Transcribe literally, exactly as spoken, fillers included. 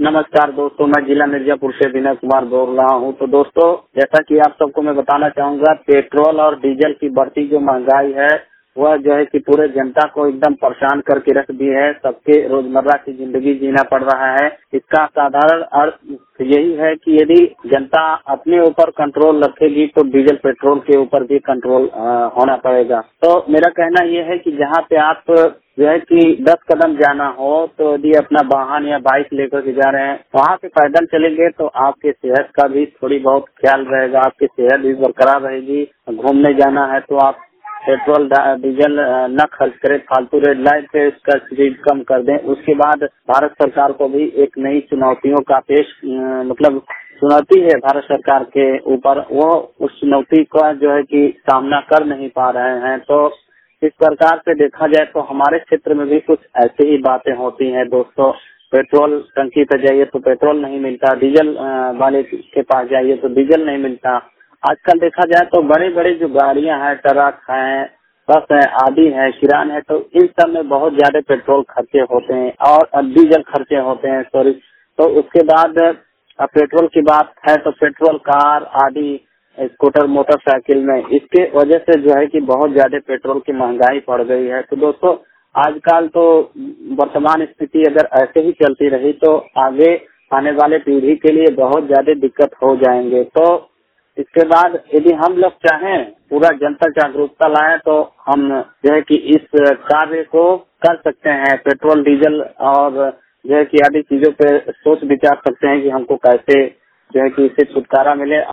नमस्कार दोस्तों, मैं जिला मिर्जापुर से विनय कुमार बोल रहा हूं। तो दोस्तों, जैसा कि आप सबको मैं बताना चाहूंगा, पेट्रोल और डीजल की बढ़ती जो महंगाई है वह जो है कि पूरे जनता को एकदम परेशान करके रख दी है। सबके रोजमर्रा की जिंदगी जीना पड़ रहा है। इसका साधारण अर्थ यही है कि यदि जनता अपने ऊपर कंट्रोल रखेगी तो डीजल पेट्रोल के ऊपर भी कंट्रोल होना पड़ेगा। तो मेरा कहना यह है कि जहाँ पे आप जो है कि दस कदम जाना हो तो यदि अपना वाहन या बाइक लेकर के जा रहे हैं, वहाँ पे पैदल चलेंगे तो आपके सेहत का भी थोड़ी बहुत ख्याल रहेगा, आपकी सेहत भी बरकरार रहेगी। घूमने जाना है तो आप पेट्रोल डीजल न खर्च करें, फालतू रेड लाइट पे उसका स्पीड कम कर दें। उसके बाद भारत सरकार को भी एक नई चुनौतियों का पेश मतलब चुनौती है भारत सरकार के ऊपर, वो उस चुनौती का जो है कि सामना कर नहीं पा रहे हैं। तो इस प्रकार से देखा जाए तो हमारे क्षेत्र में भी कुछ ऐसी ही बातें होती हैं दोस्तों। पेट्रोल टंकी पे जाइए तो पेट्रोल नहीं मिलता, डीजल वाले के पास जाइए तो डीजल नहीं मिलता। आजकल देखा जाए तो बड़े बड़े जो गाड़ियां हैं, ट्रक हैं, बस है, आदि है, किरान है, तो इन सब में बहुत ज्यादा पेट्रोल खर्चे होते हैं और डीजल खर्चे होते हैं सॉरी। तो उसके बाद अब पेट्रोल की बात है तो पेट्रोल कार आदि स्कूटर मोटरसाइकिल में इसके वजह से जो है कि बहुत ज्यादा पेट्रोल की महंगाई बढ़ गई है। तो दोस्तों, आजकल तो वर्तमान स्थिति अगर ऐसे ही चलती रही तो आगे आने वाले पीढ़ी के लिए बहुत ज्यादा दिक्कत हो जाएंगे। तो इसके बाद यदि हम लोग चाहें पूरा जनता जागरूकता लाए तो हम जो है कि इस कार्य को कर सकते हैं। पेट्रोल डीजल और जो है कि आदि चीजों पे सोच विचार सकते हैं कि हमको कैसे जो है कि इससे छुटकारा मिले।